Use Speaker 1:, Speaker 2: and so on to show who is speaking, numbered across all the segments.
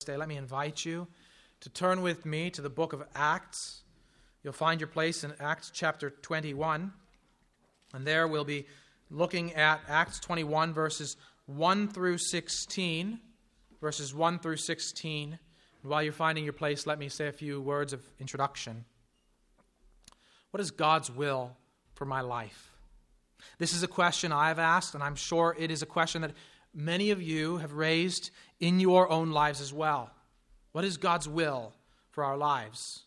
Speaker 1: day, let me invite you to turn with me to the book of Acts. You'll find your place in Acts chapter 21. And there we'll be looking at Acts 21, verses 1 through 16. Verses 1 through 16. And while you're finding your place, let me say a few words of introduction. What is God's will for my life? This is a question I have asked, and I'm sure it is a question that many of you have raised in your own lives as well. What is God's will for our lives?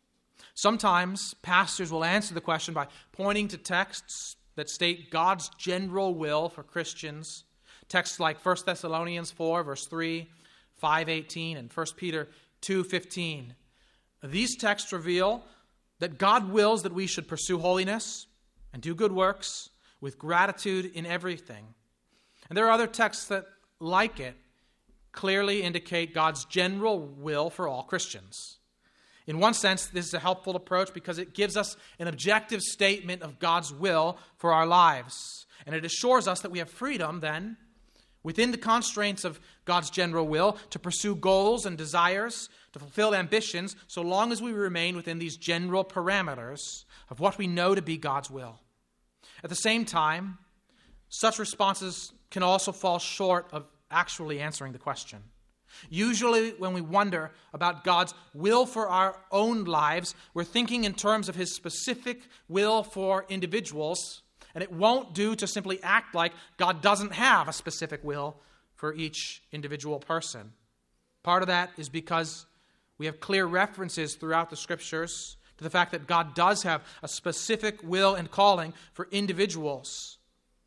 Speaker 1: Sometimes pastors will answer the question by pointing to texts that state God's general will for Christians. Texts like 1 Thessalonians 4, verse 3, 5:18, and 1 Peter 2:15. These texts reveal that God wills that we should pursue holiness and do good works with gratitude in everything. And there are other texts that, like it, clearly indicate God's general will for all Christians. In one sense, this is a helpful approach because it gives us an objective statement of God's will for our lives. And it assures us that we have freedom then, within the constraints of God's general will, to pursue goals and desires, to fulfill ambitions, so long as we remain within these general parameters of what we know to be God's will. At the same time, such responses can also fall short of actually answering the question. Usually when we wonder about God's will for our own lives, we're thinking in terms of His specific will for individuals, and it won't do to simply act like God doesn't have a specific will for each individual person. Part of that is because we have clear references throughout the Scriptures to the fact that God does have a specific will and calling for individuals.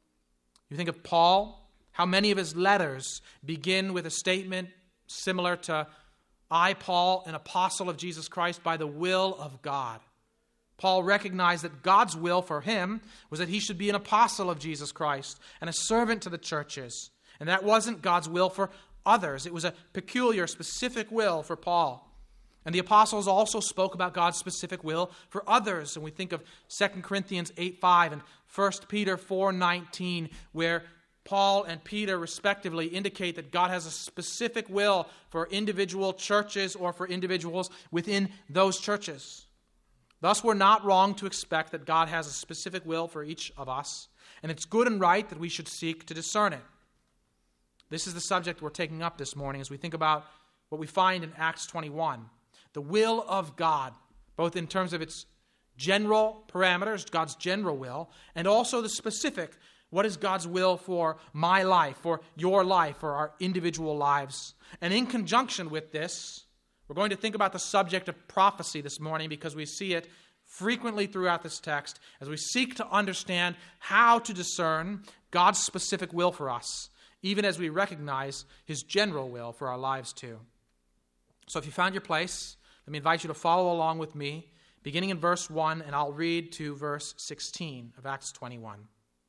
Speaker 1: You think of Paul, how many of his letters begin with a statement similar to, I, Paul, an apostle of Jesus Christ by the will of God. Paul recognized that God's will for him was that he should be an apostle of Jesus Christ and a servant to the churches. And that wasn't God's will for others. It was a peculiar, specific will for Paul. And the apostles also spoke about God's specific will for others. And we think of 2 Corinthians 8:5 and 1 Peter 4:19, where Paul and Peter respectively indicate that God has a specific will for individual churches or for individuals within those churches. Thus, we're not wrong to expect that God has a specific will for each of us, and it's good and right that we should seek to discern it. This is the subject we're taking up this morning as we think about what we find in Acts 21. The will of God, both in terms of its general parameters, God's general will, and also the specific, what is God's will for my life, for your life, for our individual lives. And in conjunction with this, we're going to think about the subject of prophecy this morning because we see it frequently throughout this text as we seek to understand how to discern God's specific will for us, even as we recognize His general will for our lives too. So if you found your place, let me invite you to follow along with me, beginning in verse 1, and I'll read to verse 16 of Acts 21.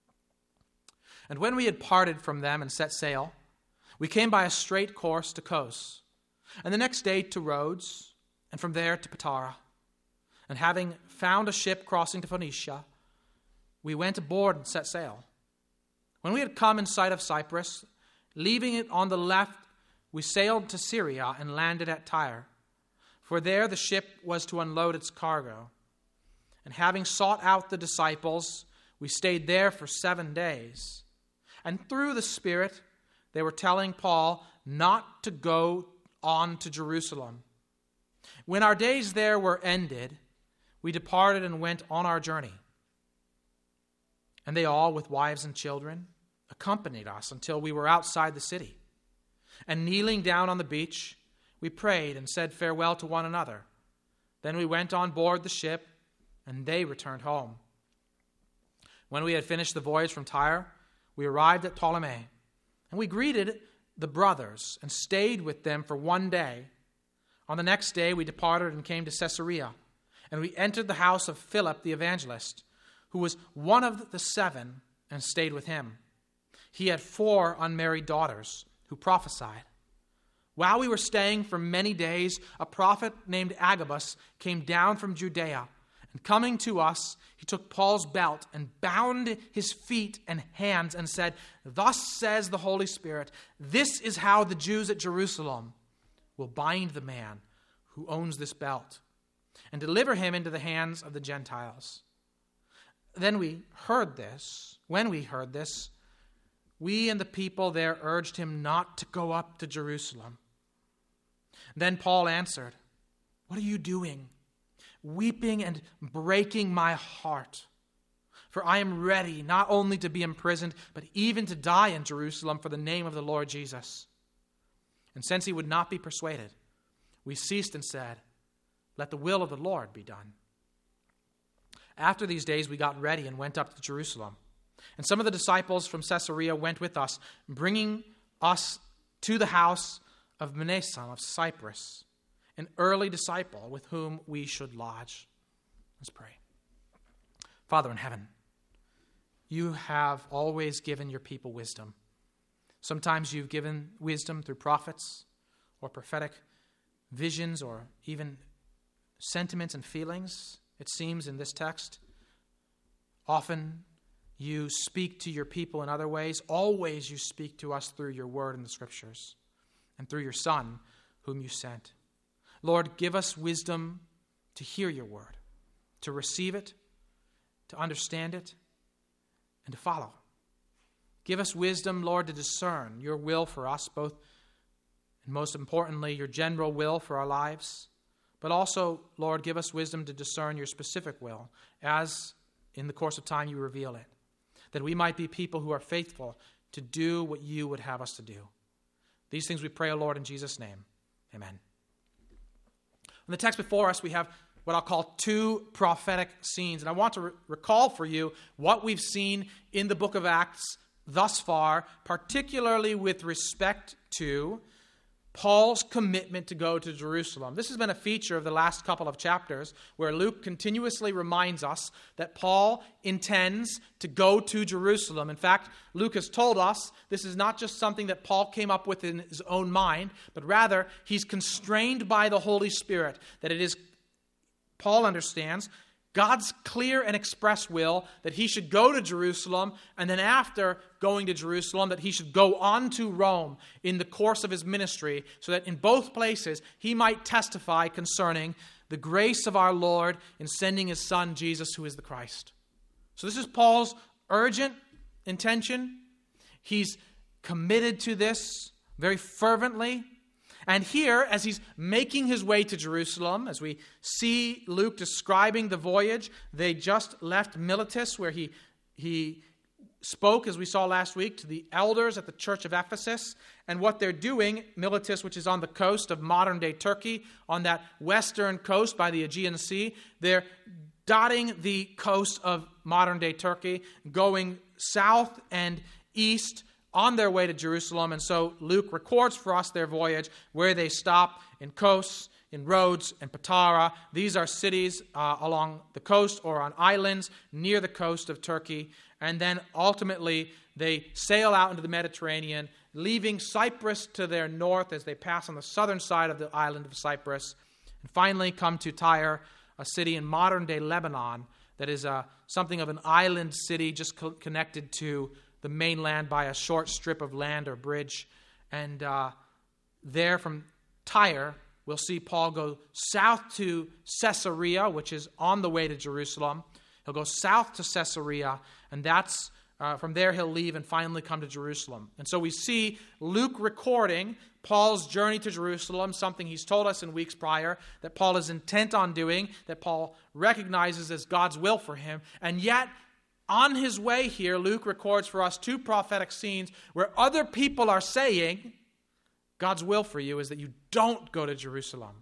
Speaker 1: And when we had parted from them and set sail, we came by a straight course to Kos, and the next day to Rhodes, and from there to Patara. And having found a ship crossing to Phoenicia, we went aboard and set sail. When we had come in sight of Cyprus, leaving it on the left, we sailed to Syria and landed at Tyre. For there the ship was to unload its cargo. And having sought out the disciples, we stayed there for 7 days. And through the Spirit, they were telling Paul not to go on to Jerusalem. When our days there were ended, we departed and went on our journey. And they all, with wives and children, accompanied us until we were outside the city. And kneeling down on the beach, we prayed and said farewell to one another. Then we went on board the ship, and they returned home. When we had finished the voyage from Tyre, we arrived at Ptolemy, and we greeted the brothers and stayed with them for 1 day. On the next day, we departed and came to Caesarea, and we entered the house of Philip the evangelist, who was one of the 7, and stayed with him. He had 4 unmarried daughters who prophesied. While we were staying for many days, a prophet named Agabus came down from Judea, and coming to us, he took Paul's belt and bound his feet and hands and said, "Thus says the Holy Spirit, this is how the Jews at Jerusalem will bind the man who owns this belt and deliver him into the hands of the Gentiles. When we heard this, we and the people there urged him not to go up to Jerusalem. Then Paul answered, "What are you doing, weeping and breaking my heart? For I am ready not only to be imprisoned, but even to die in Jerusalem for the name of the Lord Jesus." And since he would not be persuaded, we ceased and said, "Let the will of the Lord be done." After these days we got ready and went up to Jerusalem. And some of the disciples from Caesarea went with us, bringing us to the house of Mnason of Cyprus, an early disciple with whom we should lodge. Let's pray. Father in heaven, you have always given your people wisdom. Sometimes you've given wisdom through prophets or prophetic visions or even sentiments and feelings, it seems, in this text. Often you speak to your people in other ways. Always you speak to us through your word in the Scriptures and through your Son, whom you sent. Lord, give us wisdom to hear your word, to receive it, to understand it, and to follow. Give us wisdom, Lord, to discern your will for us, both and most importantly, your general will for our lives. But also, Lord, give us wisdom to discern your specific will as in the course of time you reveal it, that we might be people who are faithful to do what you would have us to do. These things we pray, O Lord, in Jesus' name. Amen. In the text before us, we have what I'll call two prophetic scenes. And I want to recall for you what we've seen in the book of Acts thus far, particularly with respect to Paul's commitment to go to Jerusalem. This has been a feature of the last couple of chapters where Luke continuously reminds us that Paul intends to go to Jerusalem. In fact, Luke has told us this is not just something that Paul came up with in his own mind, but rather he's constrained by the Holy Spirit, that it is, Paul understands, God's clear and express will that he should go to Jerusalem, and then after going to Jerusalem, that he should go on to Rome in the course of his ministry, so that in both places he might testify concerning the grace of our Lord in sending his Son, Jesus, who is the Christ. So this is Paul's urgent intention. He's committed to this very fervently. And here, as he's making his way to Jerusalem, as we see Luke describing the voyage, they just left Miletus, where he spoke, as we saw last week, to the elders at the church of Ephesus. And what they're doing, Miletus, which is on the coast of modern-day Turkey, on that western coast by the Aegean Sea, they're dotting the coast of modern-day Turkey, going south and east on their way to Jerusalem. And so Luke records for us their voyage, where they stop in Kos, in Rhodes, and Patara. These are cities along the coast or on islands near the coast of Turkey. And then ultimately they sail out into the Mediterranean, leaving Cyprus to their north as they pass on the southern side of the island of Cyprus, and finally come to Tyre, a city in modern-day Lebanon that is something of an island city just connected to the mainland by a short strip of land or bridge. And there from Tyre, we'll see Paul go south to Caesarea, which is on the way to Jerusalem. He'll go south to Caesarea, and that's from there he'll leave and finally come to Jerusalem. And so we see Luke recording Paul's journey to Jerusalem, something he's told us in weeks prior that Paul is intent on doing, that Paul recognizes as God's will for him. And yet, on his way here, Luke records for us two prophetic scenes where other people are saying, God's will for you is that you don't go to Jerusalem.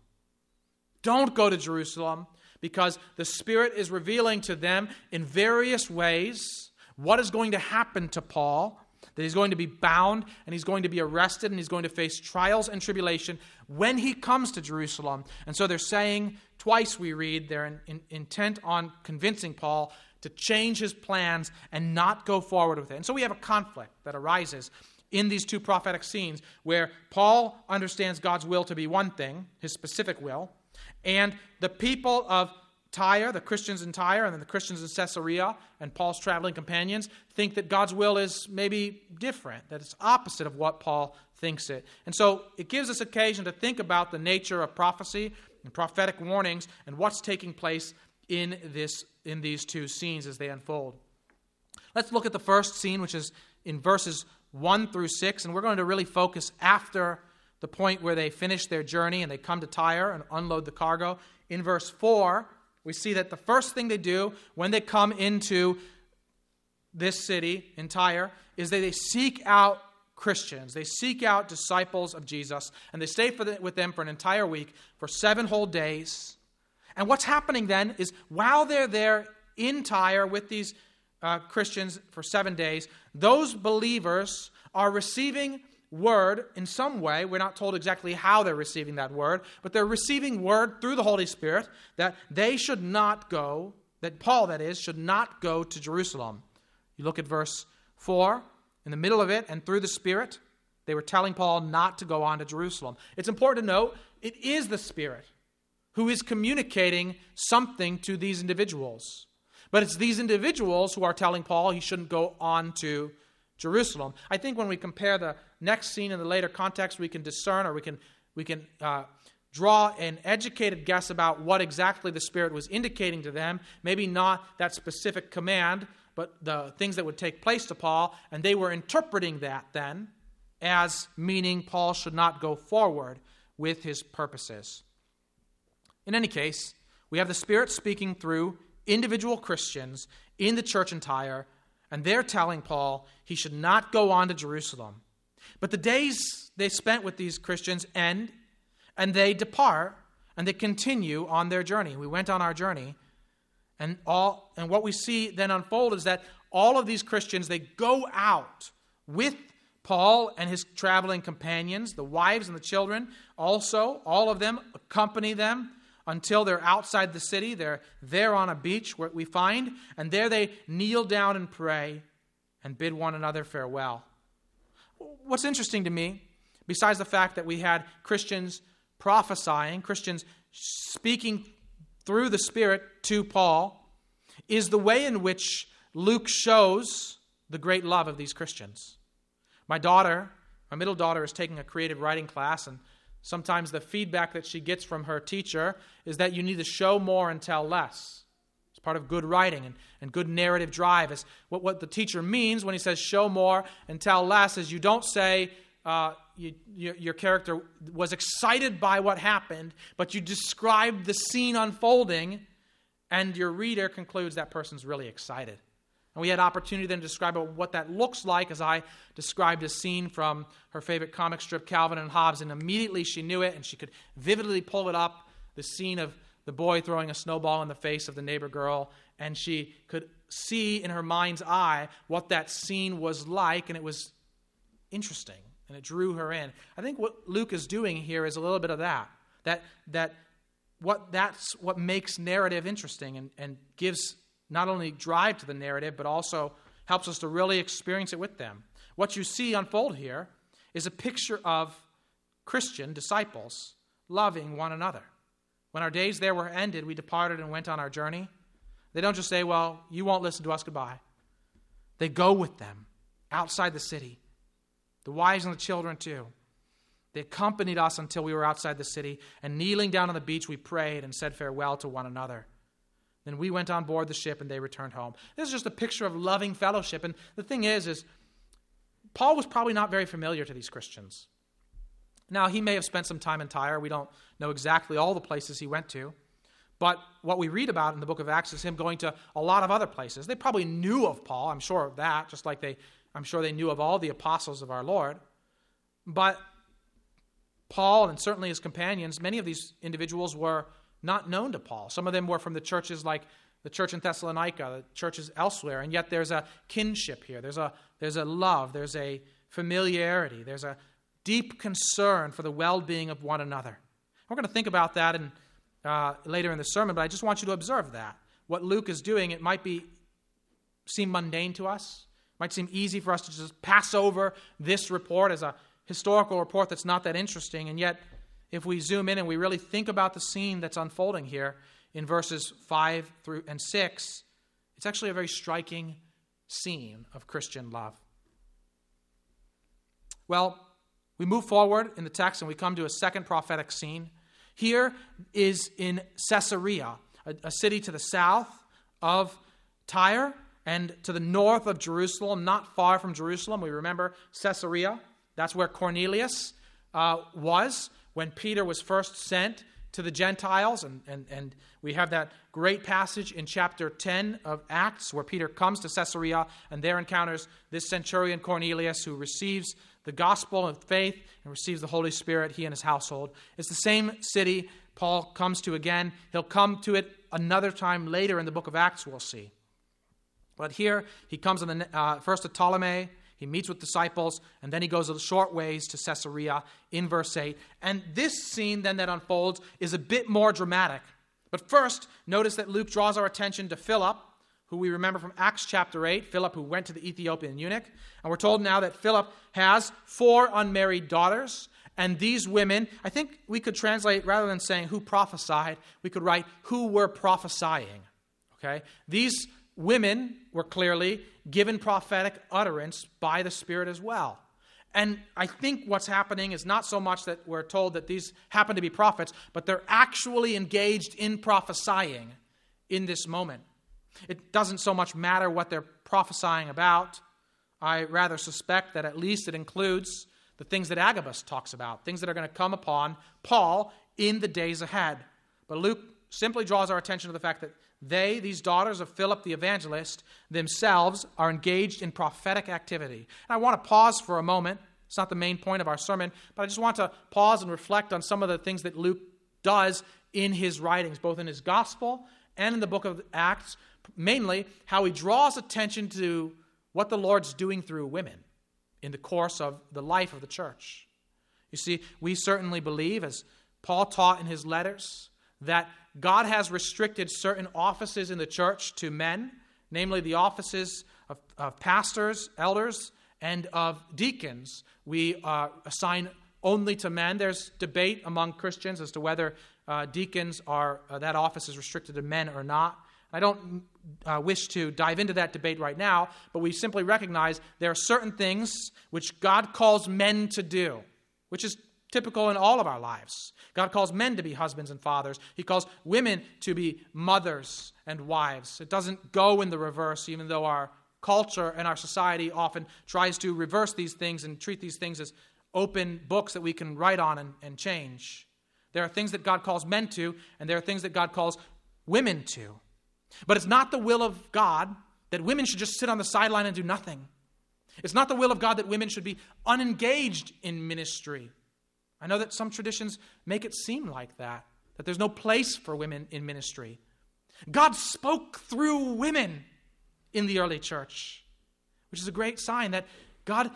Speaker 1: Don't go to Jerusalem, because the Spirit is revealing to them in various ways what is going to happen to Paul, that he's going to be bound and he's going to be arrested and he's going to face trials and tribulation when he comes to Jerusalem. And so they're saying, twice we read, they're intent on convincing Paul to change his plans and not go forward with it. And so we have a conflict that arises in these two prophetic scenes where Paul understands God's will to be one thing, his specific will, and the people of Tyre, the Christians in Tyre, and then the Christians in Caesarea, and Paul's traveling companions, think that God's will is maybe different, that it's opposite of what Paul thinks it. And so it gives us occasion to think about the nature of prophecy and prophetic warnings and what's taking place in these two scenes as they unfold. Let's look at the first scene, which is in verses 1 through 6, and we're going to really focus after the point where they finish their journey and they come to Tyre and unload the cargo. In verse 4, we see that the first thing they do when they come into this city in Tyre is that they seek out Christians. They seek out disciples of Jesus, and they stay with them for an entire week, for 7 whole days. And what's happening then is while they're there in Tyre with these Christians for 7 days, those believers are receiving word in some way. We're not told exactly how they're receiving that word, but they're receiving word through the Holy Spirit that they should not go, that Paul, that is, should not go to Jerusalem. You look at verse 4, in the middle of it, and through the Spirit, they were telling Paul not to go on to Jerusalem. It's important to note, it is the Spirit who is communicating something to these individuals. But it's these individuals who are telling Paul he shouldn't go on to Jerusalem. I think when we compare the next scene in the later context, we can discern, or we can draw an educated guess about what exactly the Spirit was indicating to them. Maybe not that specific command, but the things that would take place to Paul, and they were interpreting that then as meaning Paul should not go forward with his purposes. In any case, we have the Spirit speaking through individual Christians in the church in Tyre, and they're telling Paul he should not go on to Jerusalem. But the days they spent with these Christians end, and they depart, and they continue on their journey. We went on our journey, and what we see then unfold is that all of these Christians, they go out with Paul and his traveling companions, the wives and the children also, all of them accompany them until they're outside the city. They're there on a beach, where we find, and there they kneel down and pray and bid one another farewell. What's interesting to me, besides the fact that we had Christians prophesying, Christians speaking through the Spirit to Paul, is the way in which Luke shows the great love of these Christians. My middle daughter, is taking a creative writing class, and sometimes the feedback that she gets from her teacher is that you need to show more and tell less. It's part of good writing and good narrative drive. Is what the teacher means when he says show more and tell less is you don't say your character was excited by what happened, but you describe the scene unfolding, and your reader concludes that person's really excited. And we had opportunity then to describe what that looks like as I described a scene from her favorite comic strip, Calvin and Hobbes, and immediately she knew it, and she could vividly pull it up, the scene of the boy throwing a snowball in the face of the neighbor girl, and she could see in her mind's eye what that scene was like, and it was interesting, and it drew her in. I think what Luke is doing here is a little bit of that's what makes narrative interesting and gives not only drive to the narrative, but also helps us to really experience it with them. What you see unfold here is a picture of Christian disciples loving one another. When our days there were ended, we departed and went on our journey. They don't just say, well, you won't listen to us, goodbye. They go with them outside the city. The wives and the children too. They accompanied us until we were outside the city, and kneeling down on the beach, we prayed and said farewell to one another. Then we went on board the ship and they returned home. This is just a picture of loving fellowship. And the thing is Paul was probably not very familiar to these Christians. Now, he may have spent some time in Tyre. We don't know exactly all the places he went to. But what we read about in the book of Acts is him going to a lot of other places. They probably knew of Paul, I'm sure of that, just like I'm sure they knew of all the apostles of our Lord. But Paul, and certainly his companions, many of these individuals were not known to Paul. Some of them were from the churches like the church in Thessalonica, the churches elsewhere, and yet there's a kinship here. There's a love, there's a familiarity, there's a deep concern for the well-being of one another. We're going to think about that later in the sermon, but I just want you to observe that. What Luke is doing, it might seem mundane to us. It might seem easy for us to just pass over this report as a historical report that's not that interesting, and yet if we zoom in and we really think about the scene that's unfolding here in verses 5 through and 6, it's actually a very striking scene of Christian love. Well, We move forward in the text and we come to a second prophetic scene. Here is in Caesarea, a city to the south of Tyre and to the north of Jerusalem, not far from Jerusalem. We remember Caesarea. That's where Cornelius was when Peter was first sent to the Gentiles. And we have that great passage in chapter 10 of Acts where Peter comes to Caesarea and there encounters this centurion Cornelius who receives the gospel of faith and receives the Holy Spirit, he and his household. It's the same city Paul comes to again. He'll come to it another time later in the book of Acts, we'll see. But here he comes first to Ptolemy, he meets with disciples, and then he goes a short ways to Caesarea in verse 8. And this scene then that unfolds is a bit more dramatic. But first, notice that Luke draws our attention to Philip, who we remember from Acts chapter 8, Philip who went to the Ethiopian eunuch. And we're told now that Philip has 4 unmarried daughters. And these women, I think we could translate, rather than saying who prophesied, we could write who were prophesying. Okay? These women were clearly given prophetic utterance by the Spirit as well. And I think what's happening is not so much that we're told that these happen to be prophets, but they're actually engaged in prophesying in this moment. It doesn't so much matter what they're prophesying about. I rather suspect that at least it includes the things that Agabus talks about, things that are going to come upon Paul in the days ahead. But Luke simply draws our attention to the fact that these daughters of Philip the evangelist, themselves are engaged in prophetic activity. And I want to pause for a moment. It's not the main point of our sermon, but I just want to pause and reflect on some of the things that Luke does in his writings, both in his gospel and in the book of Acts, mainly how he draws attention to what the Lord's doing through women in the course of the life of the church. You see, we certainly believe, as Paul taught in his letters, that God has restricted certain offices in the church to men, namely the offices of pastors, elders, and of deacons. We assign only to men. There's debate among Christians as to whether deacons that office is restricted to men or not. I don't wish to dive into that debate right now, but we simply recognize there are certain things which God calls men to do, which is typical in all of our lives. God calls men to be husbands and fathers. He calls women to be mothers and wives. It doesn't go in the reverse, even though our culture and our society often tries to reverse these things and treat these things as open books that we can write on and change. There are things that God calls men to, and there are things that God calls women to. But it's not the will of God that women should just sit on the sideline and do nothing. It's not the will of God that women should be unengaged in ministry. I know that some traditions make it seem like that there's no place for women in ministry. God spoke through women in the early church, which is a great sign that God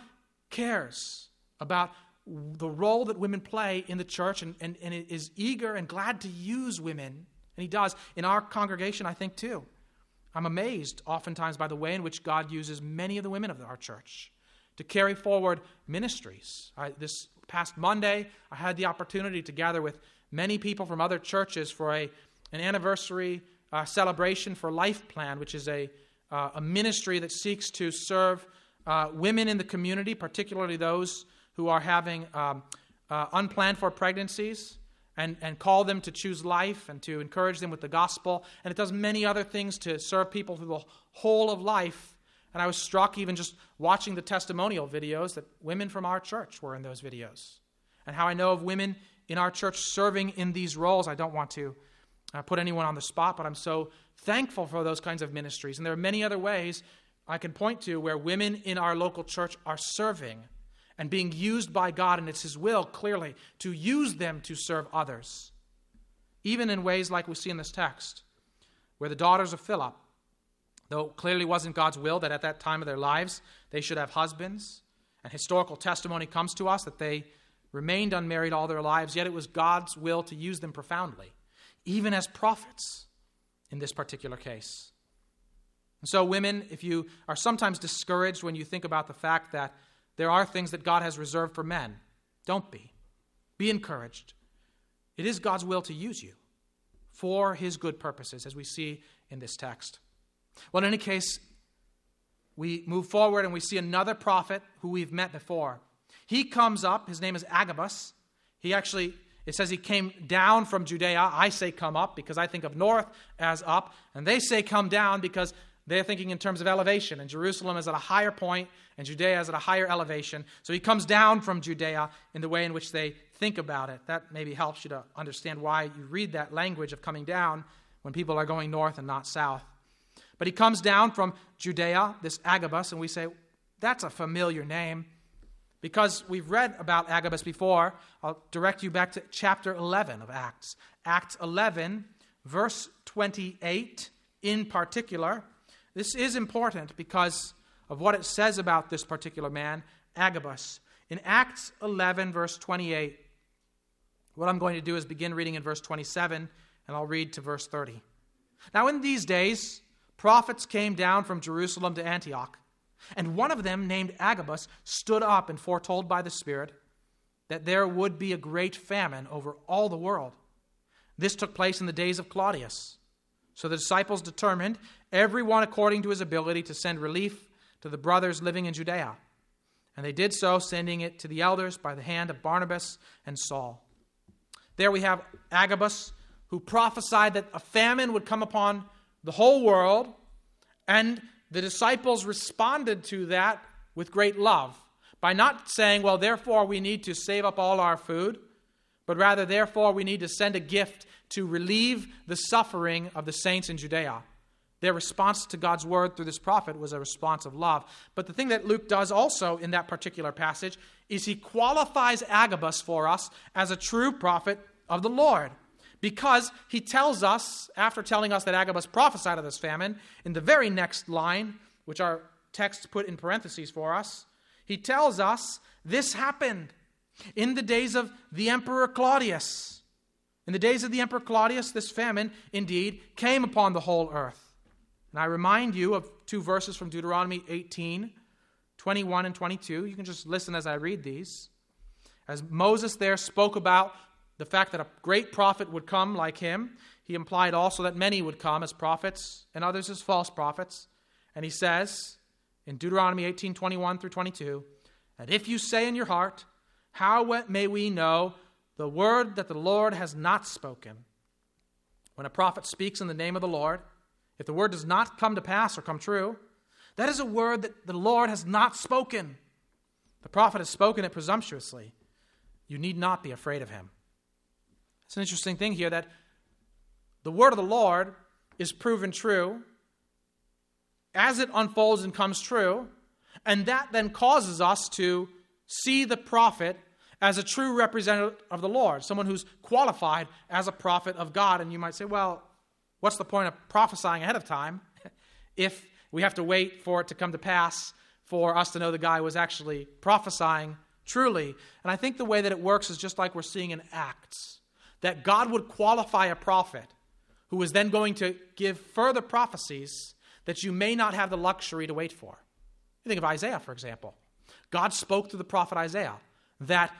Speaker 1: cares about the role that women play in the church and is eager and glad to use women. And he does in our congregation, I think, too. I'm amazed oftentimes by the way in which God uses many of the women of our church to carry forward ministries. This past Monday, I had the opportunity to gather with many people from other churches for an anniversary celebration for Life Plan, which is a ministry that seeks to serve women in the community, particularly those who are having unplanned for pregnancies, and call them to choose life and to encourage them with the gospel. And it does many other things to serve people through the whole of life. And I was struck even just watching the testimonial videos that women from our church were in those videos. And how I know of women in our church serving in these roles. I don't want to put anyone on the spot, but I'm so thankful for those kinds of ministries. And there are many other ways I can point to where women in our local church are serving and being used by God, and it's His will, clearly, to use them to serve others. Even in ways like we see in this text, where the daughters of Philip, though it clearly wasn't God's will that at that time of their lives they should have husbands, and historical testimony comes to us that they remained unmarried all their lives, yet it was God's will to use them profoundly, even as prophets in this particular case. And so women, if you are sometimes discouraged when you think about the fact that there are things that God has reserved for men, don't be. Be encouraged. It is God's will to use you for His good purposes, as we see in this text. Well, in any case, we move forward and we see another prophet who we've met before. He comes up. His name is Agabus. It says he came down from Judea. I say come up because I think of north as up. And they say come down because they're thinking in terms of elevation. And Jerusalem is at a higher point and Judea is at a higher elevation. So he comes down from Judea in the way in which they think about it. That maybe helps you to understand why you read that language of coming down when people are going north and not south. But he comes down from Judea, this Agabus, and we say, that's a familiar name. Because we've read about Agabus before, I'll direct you back to chapter 11 of Acts. Acts 11, verse 28 in particular. This is important because of what it says about this particular man, Agabus. In Acts 11, verse 28, what I'm going to do is begin reading in verse 27, and I'll read to verse 30. Now in these days, prophets came down from Jerusalem to Antioch. And one of them, named Agabus, stood up and foretold by the Spirit that there would be a great famine over all the world. This took place in the days of Claudius. So the disciples determined, everyone according to his ability, to send relief to the brothers living in Judea. And they did so, sending it to the elders by the hand of Barnabas and Saul. There we have Agabus, who prophesied that a famine would come upon the whole world, and the disciples responded to that with great love by not saying, well, therefore we need to save up all our food, but rather, therefore, we need to send a gift to relieve the suffering of the saints in Judea. Their response to God's word through this prophet was a response of love. But the thing that Luke does also in that particular passage is he qualifies Agabus for us as a true prophet of the Lord. Because he tells us, after telling us that Agabus prophesied of this famine, in the very next line, which our text put in parentheses for us, he tells us this happened in the days of the Emperor Claudius. In the days of the Emperor Claudius, this famine indeed came upon the whole earth. And I remind you of two verses from Deuteronomy 18, 21 and 22. You can just listen as I read these. As Moses there spoke about the fact that a great prophet would come like him, he implied also that many would come as prophets and others as false prophets. And he says in Deuteronomy 18, 21 through 22, that if you say in your heart, how may we know the word that the Lord has not spoken? When a prophet speaks in the name of the Lord, if the word does not come to pass or come true, that is a word that the Lord has not spoken. The prophet has spoken it presumptuously. You need not be afraid of him. It's an interesting thing here that the word of the Lord is proven true as it unfolds and comes true, and that then causes us to see the prophet as a true representative of the Lord, someone who's qualified as a prophet of God. And you might say, well, what's the point of prophesying ahead of time if we have to wait for it to come to pass for us to know the guy was actually prophesying truly? And I think the way that it works is just like we're seeing in Acts, that God would qualify a prophet who is then going to give further prophecies that you may not have the luxury to wait for. You think of Isaiah, for example. God spoke through the prophet Isaiah that,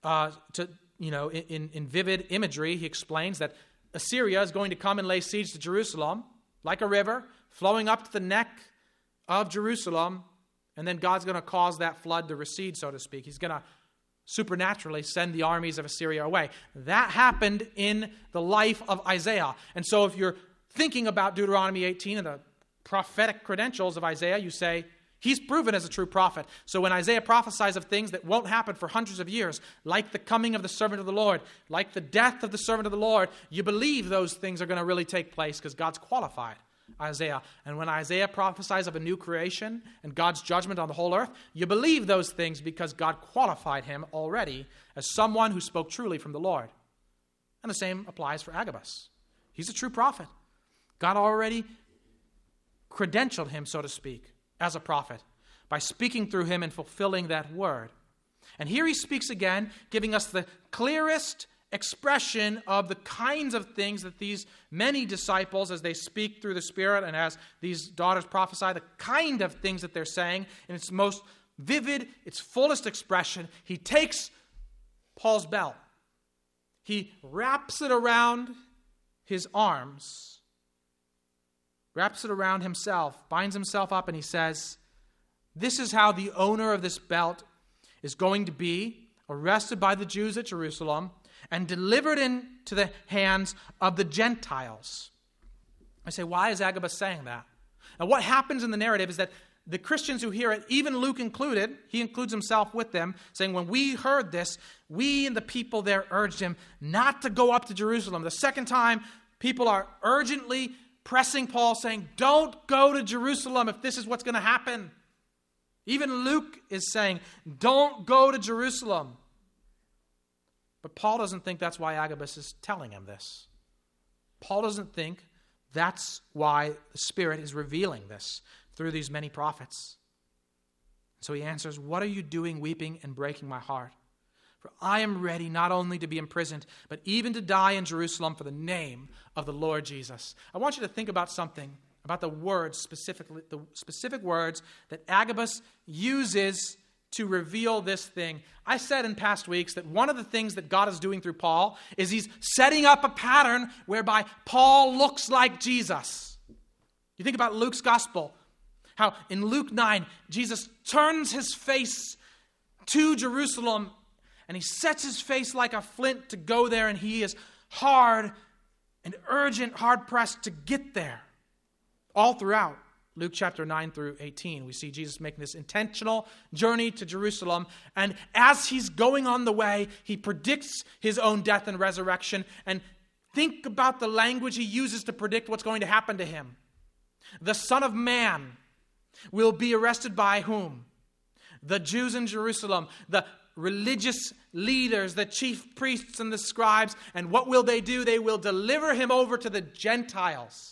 Speaker 1: in vivid imagery, he explains that Assyria is going to come and lay siege to Jerusalem like a river flowing up to the neck of Jerusalem, and then God's going to cause that flood to recede, so to speak. He's going to supernaturally send the armies of Assyria away. That happened in the life of Isaiah. And so if you're thinking about Deuteronomy 18 and the prophetic credentials of Isaiah, you say, he's proven as a true prophet. So when Isaiah prophesies of things that won't happen for hundreds of years, like the coming of the servant of the Lord, like the death of the servant of the Lord, you believe those things are going to really take place because God's qualified Isaiah. And when Isaiah prophesies of a new creation and God's judgment on the whole earth, you believe those things because God qualified him already as someone who spoke truly from the Lord. And the same applies for Agabus. He's a true prophet. God already credentialed him, so to speak, as a prophet by speaking through him and fulfilling that word. And here he speaks again, giving us the clearest expression of the kinds of things that these many disciples, as they speak through the Spirit and as these daughters prophesy, the kind of things that they're saying in its most vivid, its fullest expression. He takes Paul's belt. He wraps it around his arms, wraps it around himself, binds himself up, and he says, this is how the owner of this belt is going to be arrested by the Jews at Jerusalem and delivered into the hands of the Gentiles. I say, why is Agabus saying that? Now, what happens in the narrative is that the Christians who hear it, even Luke included, he includes himself with them, saying, when we heard this, we and the people there urged him not to go up to Jerusalem. The second time, people are urgently pressing Paul, saying, don't go to Jerusalem if this is what's going to happen. Even Luke is saying, don't go to Jerusalem. But Paul doesn't think that's why Agabus is telling him this. Paul doesn't think that's why the Spirit is revealing this through these many prophets. So he answers, what are you doing weeping and breaking my heart? For I am ready not only to be imprisoned, but even to die in Jerusalem for the name of the Lord Jesus. I want you to think about something, about the words specifically, the specific words that Agabus uses to reveal this thing. I said in past weeks that one of the things that God is doing through Paul is he's setting up a pattern whereby Paul looks like Jesus. You think about Luke's gospel, how in Luke 9, Jesus turns his face to Jerusalem and he sets his face like a flint to go there, and he is hard and urgent, hard-pressed to get there. All throughout Luke chapter 9 through 18, we see Jesus making this intentional journey to Jerusalem. And as he's going on the way, he predicts his own death and resurrection. And think about the language he uses to predict what's going to happen to him. The Son of Man will be arrested by whom? The Jews in Jerusalem, the religious leaders, the chief priests and the scribes. And what will they do? They will deliver him over to the Gentiles.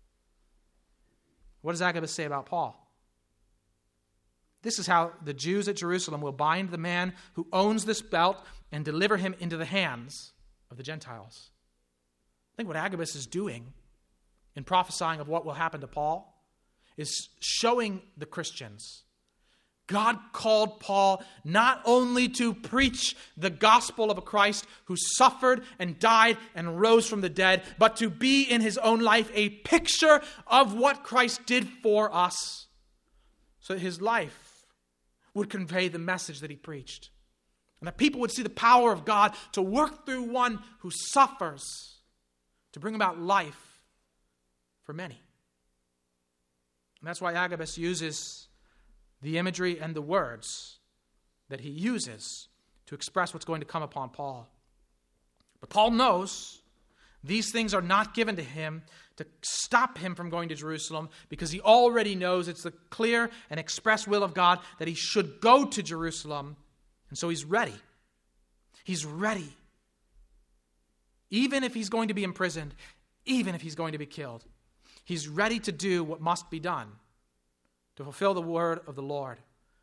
Speaker 1: What does Agabus say about Paul? This is how the Jews at Jerusalem will bind the man who owns this belt and deliver him into the hands of the Gentiles. I think what Agabus is doing in prophesying of what will happen to Paul is showing the Christians God called Paul not only to preach the gospel of a Christ who suffered and died and rose from the dead, but to be in his own life a picture of what Christ did for us, so that his life would convey the message that he preached. And that people would see the power of God to work through one who suffers to bring about life for many. And that's why Agabus uses the imagery and the words that he uses to express what's going to come upon Paul. But Paul knows these things are not given to him to stop him from going to Jerusalem, because he already knows it's the clear and express will of God that he should go to Jerusalem. And so he's ready. He's ready. Even if he's going to be imprisoned, even if he's going to be killed, he's ready to do what must be done to fulfill the word of the Lord.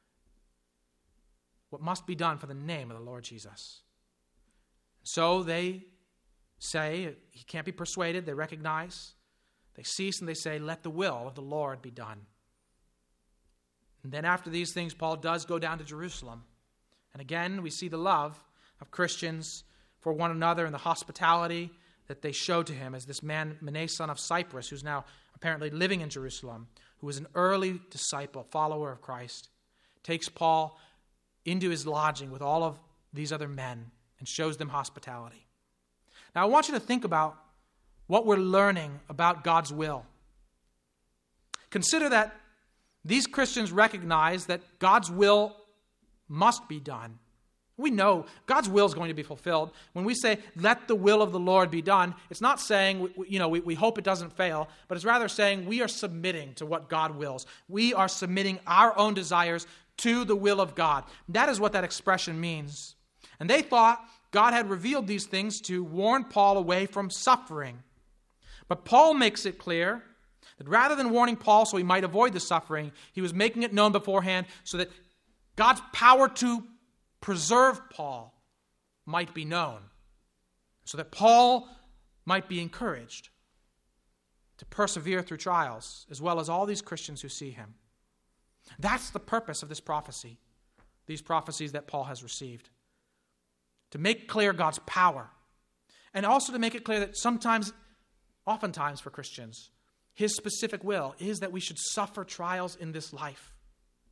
Speaker 1: What must be done for the name of the Lord Jesus. So they say, he can't be persuaded, they recognize, they cease and they say, let the will of the Lord be done. And then after these things, Paul does go down to Jerusalem. And again, we see the love of Christians for one another and the hospitality that they show to him, as this man, Mnason of Cyprus, who's now apparently living in Jerusalem, who was an early disciple, follower of Christ, takes Paul into his lodging with all of these other men and shows them hospitality. Now, I want you to think about what we're learning about God's will. Consider that these Christians recognize that God's will must be done. We know God's will is going to be fulfilled. When we say, let the will of the Lord be done, it's not saying, we hope it doesn't fail, but it's rather saying we are submitting to what God wills. We are submitting our own desires to the will of God. That is what that expression means. And they thought God had revealed these things to warn Paul away from suffering. But Paul makes it clear that rather than warning Paul so he might avoid the suffering, he was making it known beforehand so that God's power to preserve Paul might be known, so that Paul might be encouraged to persevere through trials, as well as all these Christians who see him. That's the purpose of this prophecy, these prophecies that Paul has received. To make clear God's power, and also to make it clear that oftentimes for Christians, his specific will is that we should suffer trials in this life.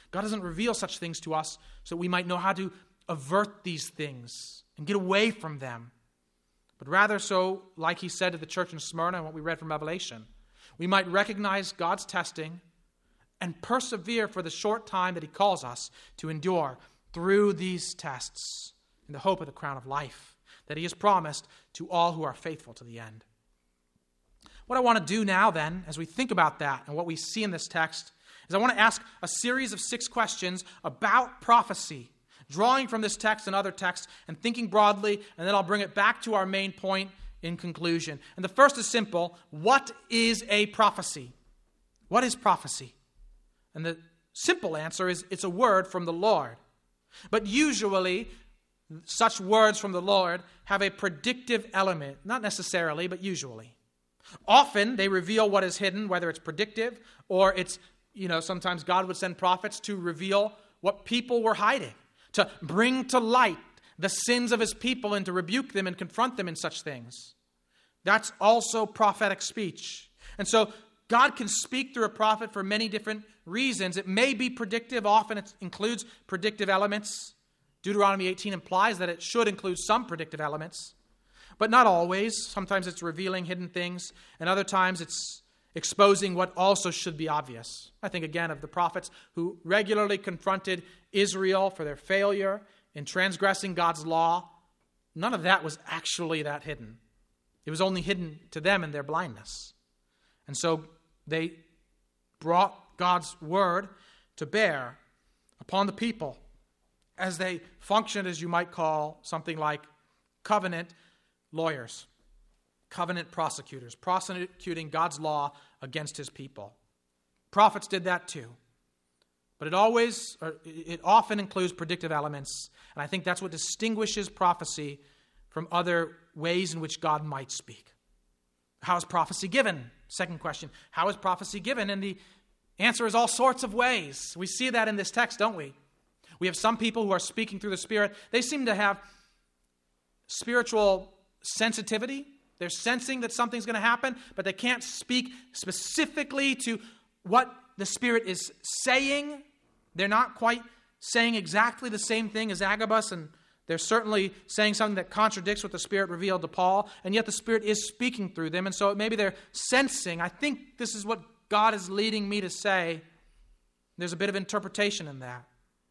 Speaker 1: God doesn't reveal such things to us so that we might know how to avert these things and get away from them. But rather so, like he said to the church in Smyrna and what we read from Revelation, we might recognize God's testing and persevere for the short time that he calls us to endure through these tests in the hope of the crown of life that he has promised to all who are faithful to the end. What I want to do now then, as we think about that and what we see in this text, is I want to ask a series of 6 questions about prophecy, drawing from this text and other texts and thinking broadly, and then I'll bring it back to our main point in conclusion. And the first is simple. What is a prophecy? What is prophecy? And the simple answer is it's a word from the Lord. But usually, such words from the Lord have a predictive element. Not necessarily, but usually. Often, they reveal what is hidden, whether it's predictive or it's, sometimes God would send prophets to reveal what people were hiding, to bring to light the sins of his people and to rebuke them and confront them in such things. That's also prophetic speech. And so, God can speak through a prophet for many different reasons. It may be predictive. Often it includes predictive elements. Deuteronomy 18 implies that it should include some predictive elements. But not always. Sometimes it's revealing hidden things. And other times it's exposing what also should be obvious. I think again of the prophets who regularly confronted Israel for their failure in transgressing God's law. None of that was actually that hidden. It was only hidden to them in their blindness. And so they brought God's word to bear upon the people as they functioned, as you might call, something like covenant lawyers, covenant prosecutors, prosecuting God's law against his people. Prophets did that too. But it often includes predictive elements, and I think that's what distinguishes prophecy from other ways in which God might speak. How is prophecy given? Second question, how is prophecy given? And the answer is all sorts of ways. We see that in this text, don't we? We have some people who are speaking through the Spirit. They seem to have spiritual sensitivity. They're sensing that something's going to happen, but they can't speak specifically to what the Spirit is saying. They're not quite saying exactly the same thing as Agabus, and they're certainly saying something that contradicts what the Spirit revealed to Paul, and yet the Spirit is speaking through them, and so maybe they're sensing. I think this is what God is leading me to say. There's a bit of interpretation in that.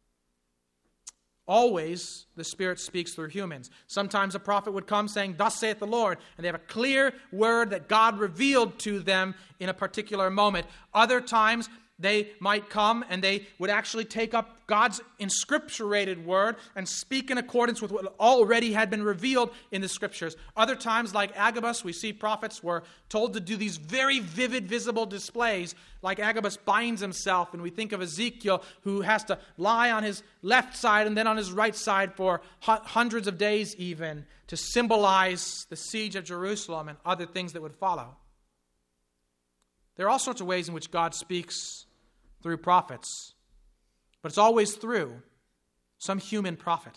Speaker 1: Always, the Spirit speaks through humans. Sometimes a prophet would come saying, "Thus saith the Lord," and they have a clear word that God revealed to them in a particular moment. Other times, they might come and they would actually take up God's inscripturated word and speak in accordance with what already had been revealed in the Scriptures. Other times, like Agabus, we see prophets were told to do these very vivid, visible displays. Like Agabus binds himself, and we think of Ezekiel who has to lie on his left side and then on his right side for hundreds of days even to symbolize the siege of Jerusalem and other things that would follow. There are all sorts of ways in which God speaks through prophets, but it's always through some human prophet.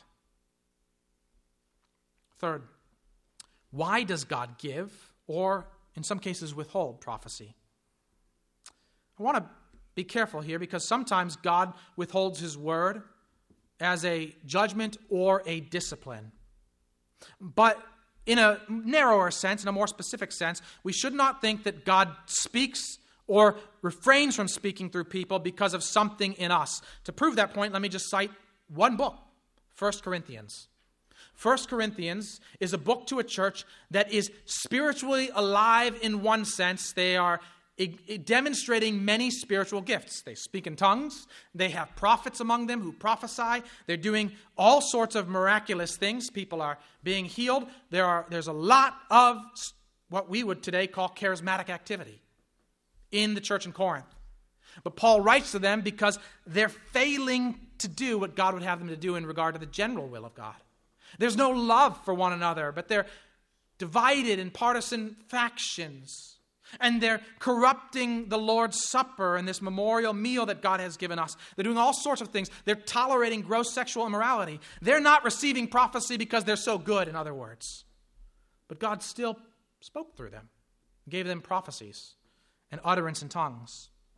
Speaker 1: Third, why does God give, or in some cases withhold, prophecy? I want to be careful here because sometimes God withholds his word as a judgment or a discipline. But in a narrower sense, in a more specific sense, we should not think that God speaks or refrains from speaking through people because of something in us. To prove that point, let me just cite one book, 1 Corinthians. 1 Corinthians is a book to a church that is spiritually alive in one sense. They are demonstrating many spiritual gifts. They speak in tongues. They have prophets among them who prophesy. They're doing all sorts of miraculous things. People are being healed. There's a lot of what we would today call charismatic activity in the church in Corinth. But Paul writes to them because they're failing to do what God would have them to do in regard to the general will of God. There's no love for one another, but they're divided in partisan factions. And they're corrupting the Lord's Supper and this memorial meal that God has given us. They're doing all sorts of things. They're tolerating gross sexual immorality. They're not receiving prophecy because they're so good, in other words. But God still spoke through them, gave them prophecies and utterance in tongues.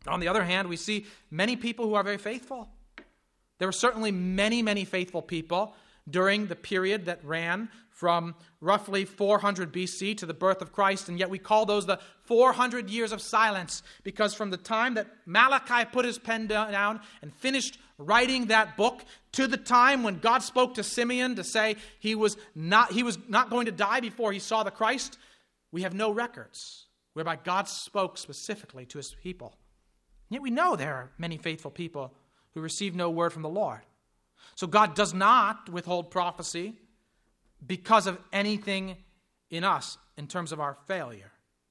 Speaker 1: On the other hand, we see many people who are very faithful. There were certainly many, many faithful people during the period that ran from roughly 400 BC to the birth of Christ, and yet we call those the 400 years of silence, because from the time that Malachi put his pen down and finished writing that book to the time when God spoke to Simeon to say he was not going to die before he saw the Christ, we have no records whereby God spoke specifically to his people. Yet we know there are many faithful people who receive no word from the Lord. So God does not withhold prophecy because of anything in us in terms of our failure.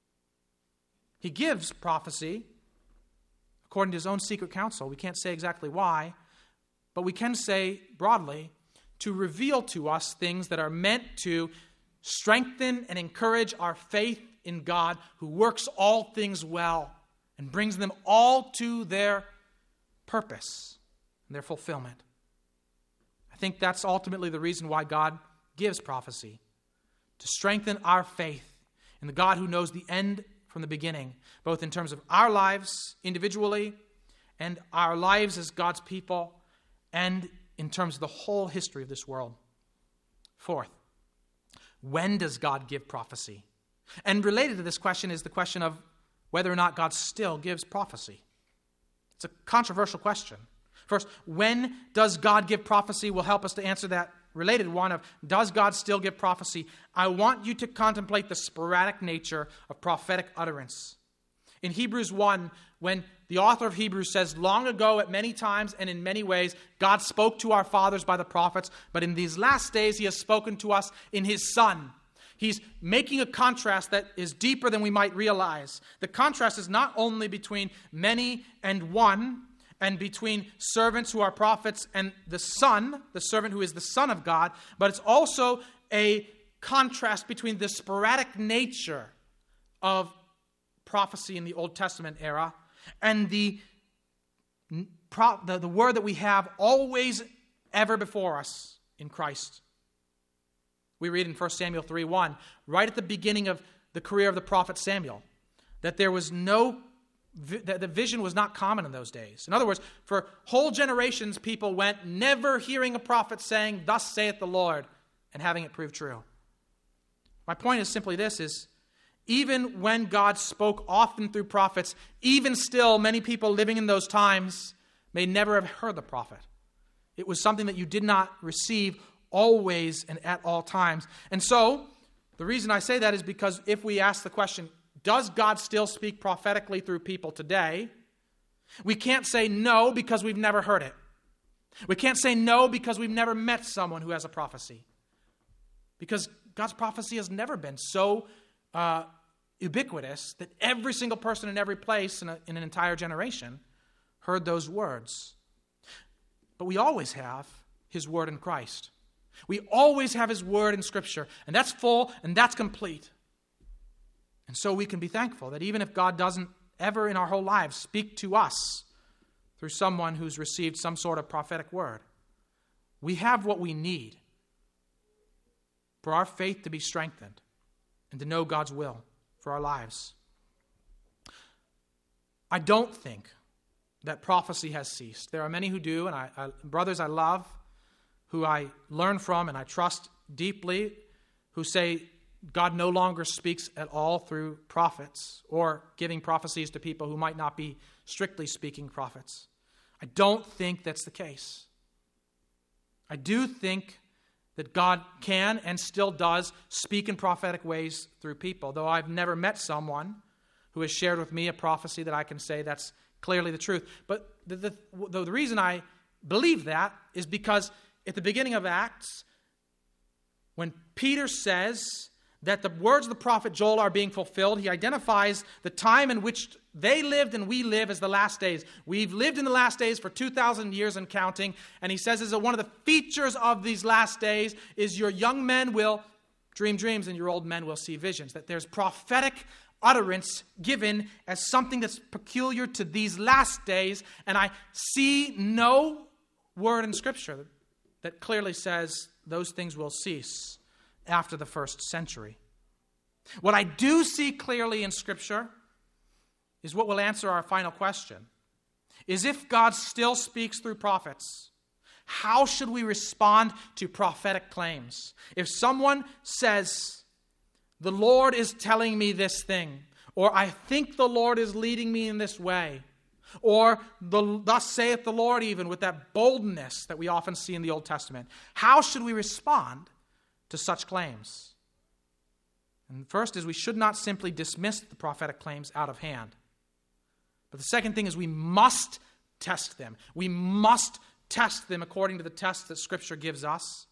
Speaker 1: He gives prophecy according to his own secret counsel. We can't say exactly why, but we can say broadly to reveal to us things that are meant to strengthen and encourage our faith in God, who works all things well and brings them all to their purpose and their fulfillment. I think that's ultimately the reason why God gives prophecy, to strengthen our faith in the God who knows the end from the beginning, both in terms of our lives individually and our lives as God's people, and in terms of the whole history of this world. Fourth, when does God give prophecy? And related to this question is the question of whether or not God still gives prophecy. It's a controversial question. First, when does God give prophecy will help us to answer that related one of, does God still give prophecy? I want you to contemplate the sporadic nature of prophetic utterance. In Hebrews 1, when the author of Hebrews says, long ago at many times and in many ways, God spoke to our fathers by the prophets, but in these last days he has spoken to us in his Son. He's making a contrast that is deeper than we might realize. The contrast is not only between many and one, and between servants who are prophets and the Son, the servant who is the Son of God, but it's also a contrast between the sporadic nature of prophecy in the Old Testament era and the word that we have always, ever before us in Christ. We read in 1 Samuel 3:1, right at the beginning of the career of the prophet Samuel, that there was the vision was not common in those days. In other words, for whole generations, people went never hearing a prophet saying, thus saith the Lord, and having it prove true. My point is simply this, is even when God spoke often through prophets, even still many people living in those times may never have heard the prophet. It was something that you did not receive always and at all times. And so, the reason I say that is because if we ask the question, does God still speak prophetically through people today? We can't say no because we've never heard it. We can't say no because we've never met someone who has a prophecy. Because God's prophecy has never been so ubiquitous that every single person in every place in an entire generation heard those words. But we always have his word in Christ. We always have his word in Scripture, and that's full and that's complete. And so we can be thankful that even if God doesn't ever in our whole lives speak to us through someone who's received some sort of prophetic word, we have what we need for our faith to be strengthened and to know God's will for our lives. I don't think that prophecy has ceased. There are many who do, and brothers I love, who I learn from and I trust deeply, who say God no longer speaks at all through prophets or giving prophecies to people who might not be strictly speaking prophets. I don't think that's the case. I do think that God can and still does speak in prophetic ways through people, though I've never met someone who has shared with me a prophecy that I can say that's clearly the truth. But the reason I believe that is because at the beginning of Acts, when Peter says that the words of the prophet Joel are being fulfilled, he identifies the time in which they lived and we live as the last days. We've lived in the last days for 2,000 years and counting, and he says as one of the features of these last days is your young men will dream dreams and your old men will see visions. That there's prophetic utterance given as something that's peculiar to these last days, and I see no word in Scripture that clearly says those things will cease after the first century. What I do see clearly in Scripture is what will answer our final question. Is if God still speaks through prophets, how should we respond to prophetic claims? If someone says, the Lord is telling me this thing, or I think the Lord is leading me in this way, or thus saith the Lord, even with that boldness that we often see in the Old Testament, how should we respond to such claims? And first is we should not simply dismiss the prophetic claims out of hand. But the second thing is we must test them. We must test them according to the test that Scripture gives us.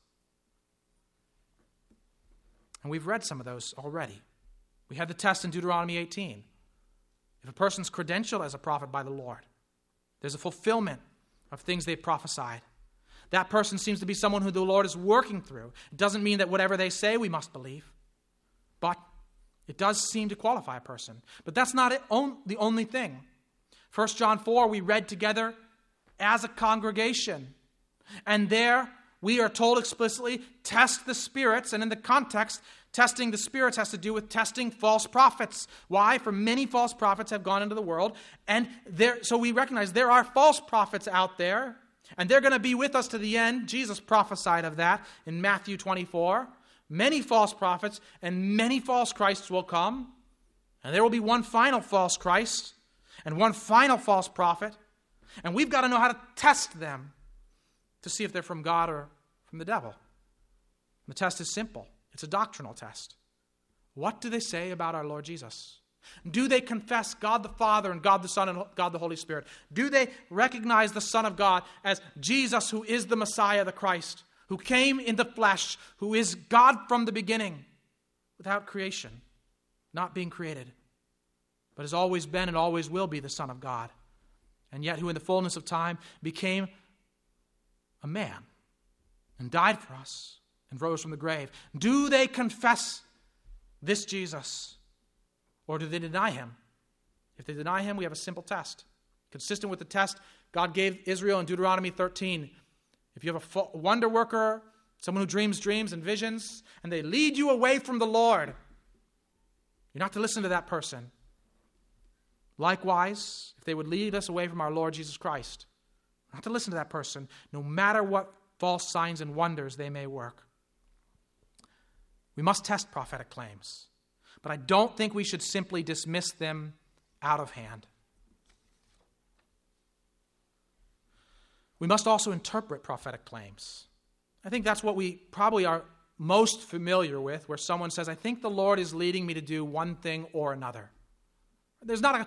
Speaker 1: And we've read some of those already. We had the test in Deuteronomy 18. If a person's credentialed as a prophet by the Lord, there's a fulfillment of things they've prophesied. That person seems to be someone who the Lord is working through. It doesn't mean that whatever they say we must believe, but it does seem to qualify a person. But that's not the only thing. 1 John 4, we read together as a congregation. And there we are told explicitly, test the spirits. And in the context, testing the spirits has to do with testing false prophets. Why? For many false prophets have gone into the world. And so we recognize there are false prophets out there. And they're going to be with us to the end. Jesus prophesied of that in Matthew 24. Many false prophets and many false Christs will come. And there will be one final false Christ and one final false prophet. And we've got to know how to test them to see if they're from God or from the devil. The test is simple. It's a doctrinal test. What do they say about our Lord Jesus? Do they confess God the Father and God the Son and God the Holy Spirit? Do they recognize the Son of God as Jesus, who is the Messiah, the Christ, who came in the flesh, who is God from the beginning, without creation, not being created, but has always been and always will be the Son of God, and yet who in the fullness of time became a man and died for us and rose from the grave? Do they confess this Jesus, or do they deny him? If they deny him, we have a simple test. Consistent with the test God gave Israel in Deuteronomy 13. If you have a wonder worker, someone who dreams dreams and visions, and they lead you away from the Lord, you're not to listen to that person. Likewise, if they would lead us away from our Lord Jesus Christ, not to listen to that person, no matter what false signs and wonders they may work. We must test prophetic claims, but I don't think we should simply dismiss them out of hand. We must also interpret prophetic claims. I think that's what we probably are most familiar with, where someone says, I think the Lord is leading me to do one thing or another. There's not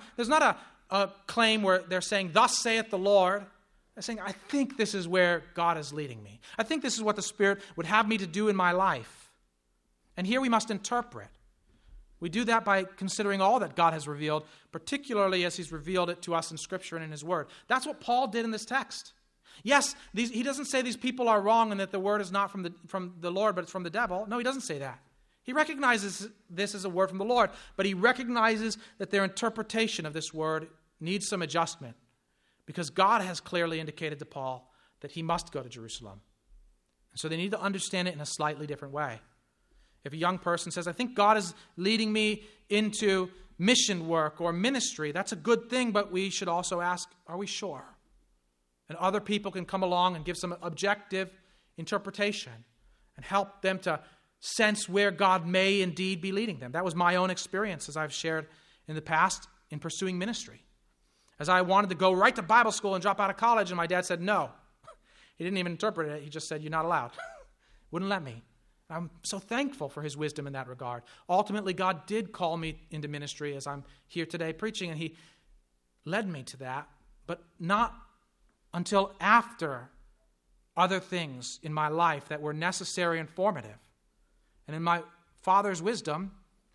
Speaker 1: a claim where they're saying, thus saith the Lord. They're saying, I think this is where God is leading me. I think this is what the Spirit would have me to do in my life. And here we must interpret. We do that by considering all that God has revealed, particularly as he's revealed it to us in Scripture and in his Word. That's what Paul did in this text. Yes, he doesn't say these people are wrong and that the word is not from the Lord, but it's from the devil. No, he doesn't say that. He recognizes this as a word from the Lord, but he recognizes that their interpretation of this word needs some adjustment, because God has clearly indicated to Paul that he must go to Jerusalem. And so they need to understand it in a slightly different way. If a young person says, I think God is leading me into mission work or ministry, that's a good thing, but we should also ask, are we sure? And other people can come along and give some objective interpretation and help them to sense where God may indeed be leading them. That was my own experience, as I've shared in the past, in pursuing ministry. As I wanted to go right to Bible school and drop out of college, and my dad said no. He didn't even interpret it. He just said, you're not allowed. Wouldn't let me. I'm so thankful for his wisdom in that regard. Ultimately, God did call me into ministry as I'm here today preaching, and he led me to that, but not until after other things in my life that were necessary and formative. And in my father's wisdom,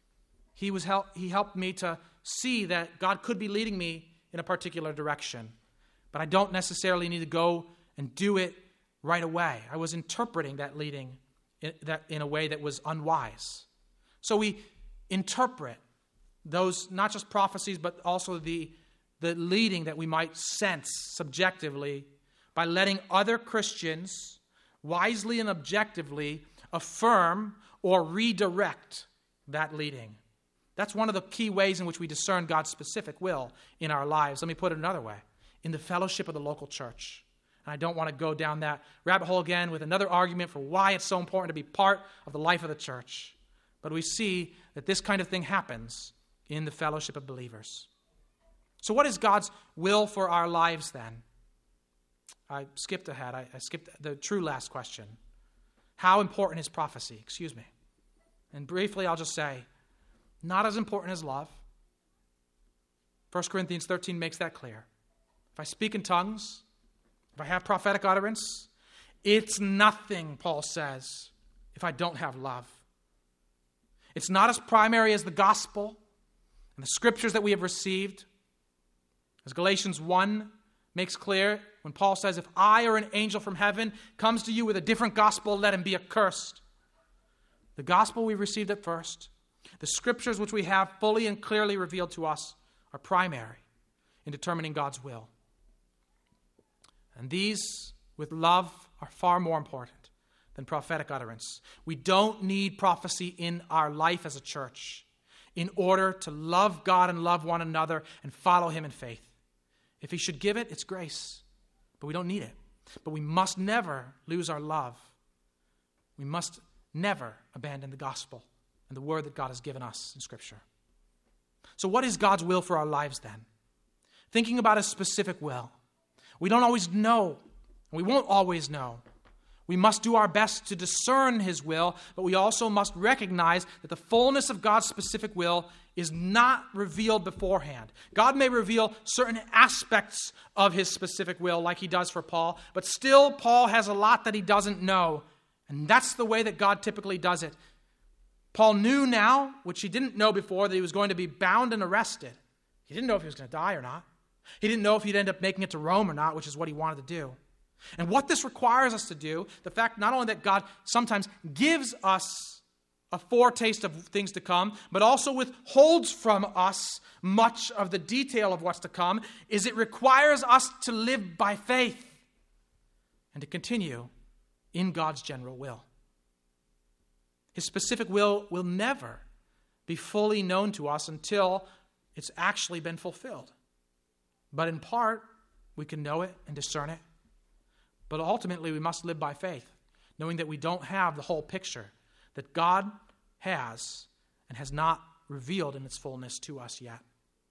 Speaker 1: he helped me to see that God could be leading me in a particular direction. But I don't necessarily need to go and do it right away. I was interpreting that leading in a way that was unwise. So we interpret those, not just prophecies, but also the leading that we might sense subjectively by letting other Christians wisely and objectively affirm or redirect that leading. That's one of the key ways in which we discern God's specific will in our lives. Let me put it another way. In the fellowship of the local church. And I don't want to go down that rabbit hole again with another argument for why it's so important to be part of the life of the church. But we see that this kind of thing happens in the fellowship of believers. So what is God's will for our lives then? I skipped ahead. I skipped the true last question. How important is prophecy? Excuse me. And briefly, I'll just say, not as important as love. 1 Corinthians 13 makes that clear. If I speak in tongues, if I have prophetic utterance, it's nothing, Paul says, if I don't have love. It's not as primary as the gospel and the scriptures that we have received. As Galatians 1 makes clear, when Paul says, if I or an angel from heaven comes to you with a different gospel, let him be accursed. The gospel we received at first, the scriptures which we have fully and clearly revealed to us, are primary in determining God's will. And these, with love, are far more important than prophetic utterance. We don't need prophecy in our life as a church in order to love God and love one another and follow him in faith. If he should give it, it's grace. But we don't need it. But we must never lose our love. We must never abandon the gospel and the word that God has given us in Scripture. So what is God's will for our lives then? Thinking about his specific will. We don't always know. We won't always know. We must do our best to discern his will, but we also must recognize that the fullness of God's specific will is not revealed beforehand. God may reveal certain aspects of his specific will, like he does for Paul, but still Paul has a lot that he doesn't know. And that's the way that God typically does it. Paul knew now, which he didn't know before, that he was going to be bound and arrested. He didn't know if he was going to die or not. He didn't know if he'd end up making it to Rome or not, which is what he wanted to do. And what this requires us to do, the fact not only that God sometimes gives us a foretaste of things to come, but also withholds from us much of the detail of what's to come, is it requires us to live by faith and to continue in God's general will. His specific will never be fully known to us until it's actually been fulfilled. But in part, we can know it and discern it. But ultimately, we must live by faith, knowing that we don't have the whole picture that God has and has not revealed in its fullness to us yet.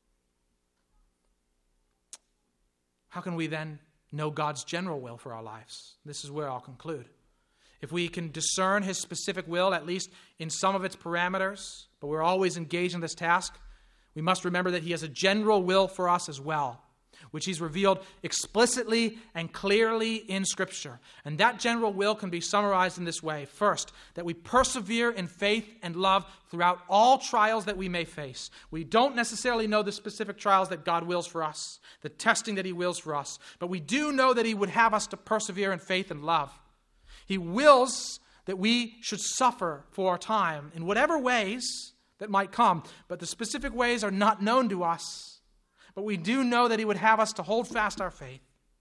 Speaker 1: How can we then know God's general will for our lives? This is where I'll conclude. If we can discern his specific will, at least in some of its parameters, but we're always engaged in this task, we must remember that he has a general will for us as well, which he's revealed explicitly and clearly in Scripture. And that general will can be summarized in this way. First, that we persevere in faith and love throughout all trials that we may face. We don't necessarily know the specific trials that God wills for us, the testing that he wills for us, but we do know that he would have us to persevere in faith and love. He wills that we should suffer for a time in whatever ways that might come, but the specific ways are not known to us. But we do know that he would have us to hold fast our faith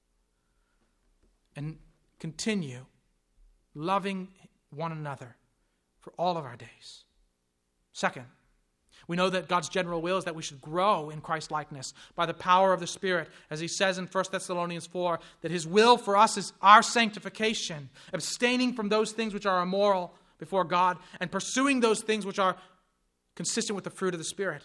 Speaker 1: and continue loving one another for all of our days. Second, we know that God's general will is that we should grow in Christ-likeness by the power of the Spirit. As he says in 1 Thessalonians 4, that his will for us is our sanctification, abstaining from those things which are immoral before God and pursuing those things which are consistent with the fruit of the Spirit.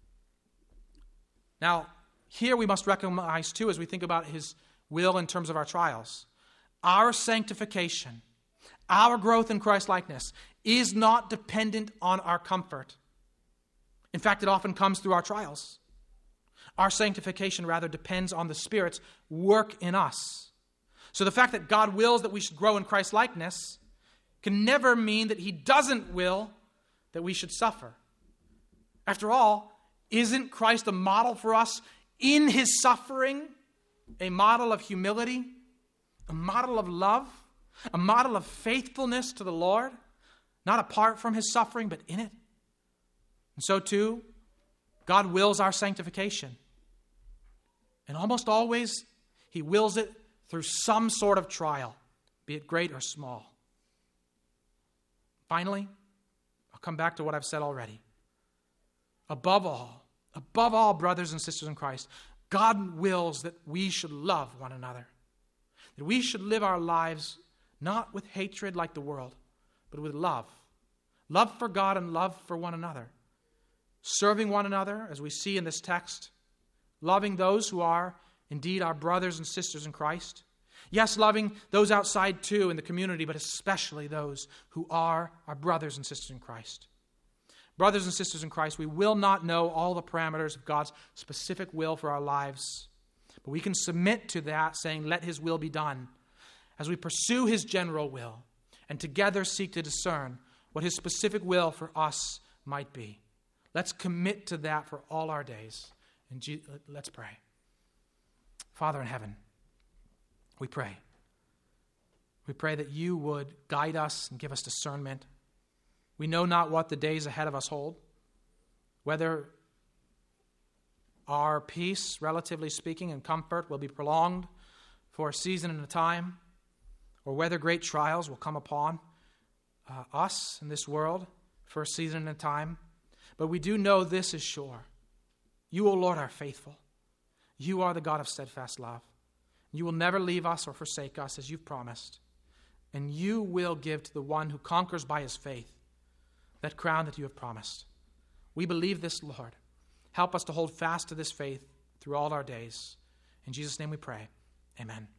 Speaker 1: Now, here we must recognize, too, as we think about his will in terms of our trials, our sanctification, our growth in Christ-likeness is not dependent on our comfort. In fact, it often comes through our trials. Our sanctification, rather, depends on the Spirit's work in us. So the fact that God wills that we should grow in Christ-likeness can never mean that he doesn't will that we should suffer. After all, isn't Christ a model for us in his suffering, a model of humility, a model of love, a model of faithfulness to the Lord, not apart from his suffering, but in it? And so too, God wills our sanctification. And almost always, he wills it through some sort of trial, be it great or small. Finally, I'll come back to what I've said already. above all, brothers and sisters in Christ, God wills that we should love one another. That we should live our lives not with hatred like the world, but with love. Love for God and love for one another. Serving one another, as we see in this text. Loving those who are indeed our brothers and sisters in Christ. Yes, loving those outside too in the community, but especially those who are our brothers and sisters in Christ. Brothers and sisters in Christ, we will not know all the parameters of God's specific will for our lives, but we can submit to that, saying, let His will be done, as we pursue His general will, and together seek to discern what His specific will for us might be. Let's commit to that for all our days. And let's pray. Father in heaven, we pray. We pray that You would guide us and give us discernment. We know not what the days ahead of us hold, whether our peace, relatively speaking, and comfort will be prolonged for a season and a time, or whether great trials will come upon us in this world for a season and a time. But we do know this is sure. You, O Lord, are faithful. You are the God of steadfast love. You will never leave us or forsake us, as You've promised. And You will give to the one who conquers by his faith that crown that You have promised. We believe this, Lord. Help us to hold fast to this faith through all our days. In Jesus' name we pray. Amen.